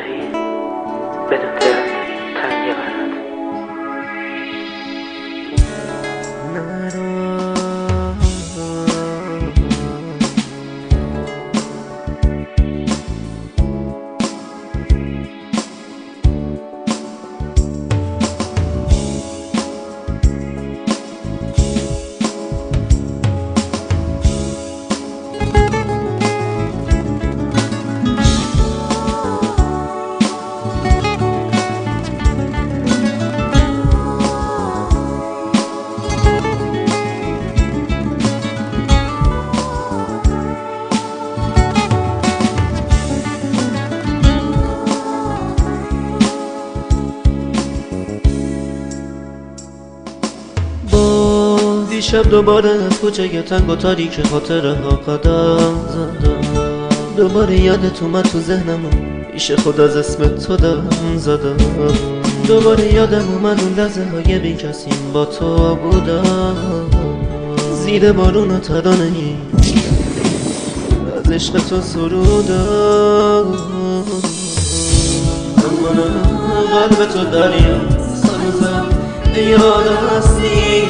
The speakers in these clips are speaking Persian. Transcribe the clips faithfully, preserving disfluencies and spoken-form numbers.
داری بدون دل تنگی برد دیشب دوباره از کوچه تنگ و تاریک خاطره ها قدم زدم، دوباره یادت اومد تو ذهنم پیش خود از اسم تو دم زدم، دوباره یادم اومد اون لحظه های بی کسیم با تو بودم، زیر بارون و ترانه ای از عشق تو سرودم، اما قلب تو دریا سنوزم یادم هستی،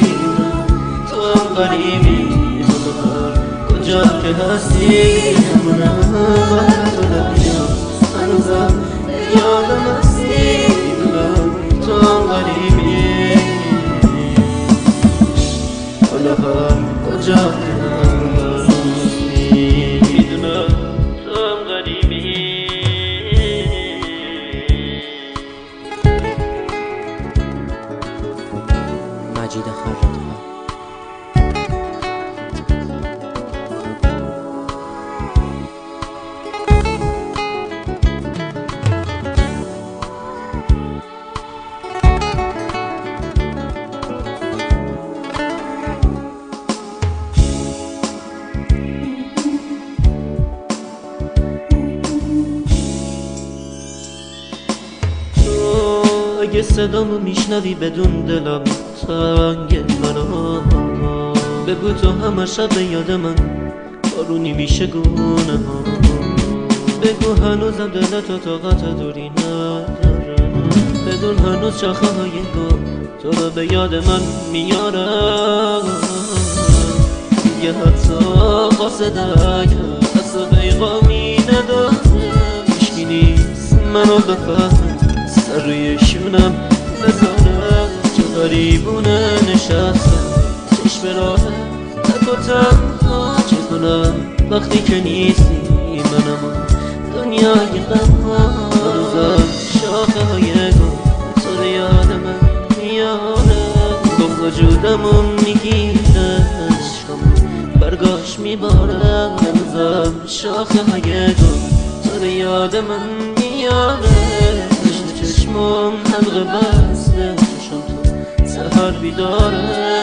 غریبی کجا که هستی من تو دریا هنوزم یادم هستی تو غریبی حالا هم کجا که هستی میدونم تو غریبی. مجید خراب‌ها. اگه صدامو میشنوی بدون دلم تنگ منو بگو تو همه شب یاد من بارونی میشه گونه ها، بگو هنوزم دلتو طاقت دوری نداره، بدون هنوز شاخه های گل تو رو به یاد من میارم، یه حتی قاصدک دست پیغامی نداره هیچکی نیست منو بفهم سر روی شونم بذارم چه غریبونه نشستم چشم راه تک و تنها چه کنم وقتی که نیستی منم دنیای غم ها هنوزم شاخه های گل تو رو یاد من میاره با وجودمو میگیره عشقم برگاش میباره هنوزم شاخه های گل تو رو یاد من میاره چشمم حلقه بسته چشم تو سهر بیداره